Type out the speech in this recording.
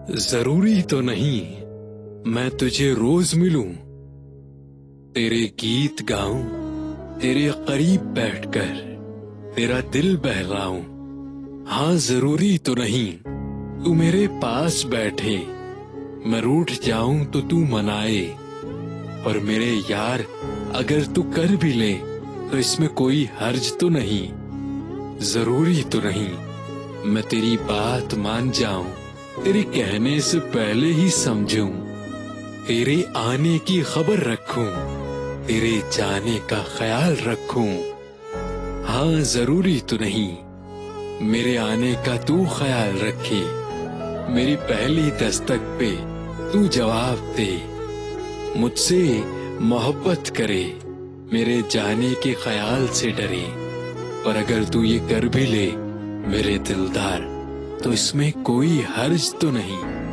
जरूरी तो नहीं मैं तुझे रोज मिलूं, तेरे गीत गाऊं, तेरे करीब बैठकर तेरा दिल बहलाऊं। हाँ, जरूरी तो नहीं तू मेरे पास बैठे, मैं रूठ जाऊं तो तू मनाए। और मेरे यार अगर तू कर भी ले तो इसमें कोई हर्ज तो नहीं। जरूरी तो नहीं मैं तेरी बात मान जाऊं, तेरे कहने से पहले ही समझूं, तेरे आने की खबर रखूं, तेरे जाने का ख्याल रखूं। हाँ, जरूरी तो नहीं मेरे आने का तू ख्याल रखे, मेरी पहली दस्तक पे तू जवाब दे, मुझसे मोहब्बत करे, मेरे जाने के ख्याल से डरे। पर अगर तू ये कर भी ले मेरे दिलदार, तो इसमें कोई हर्ज तो नहीं।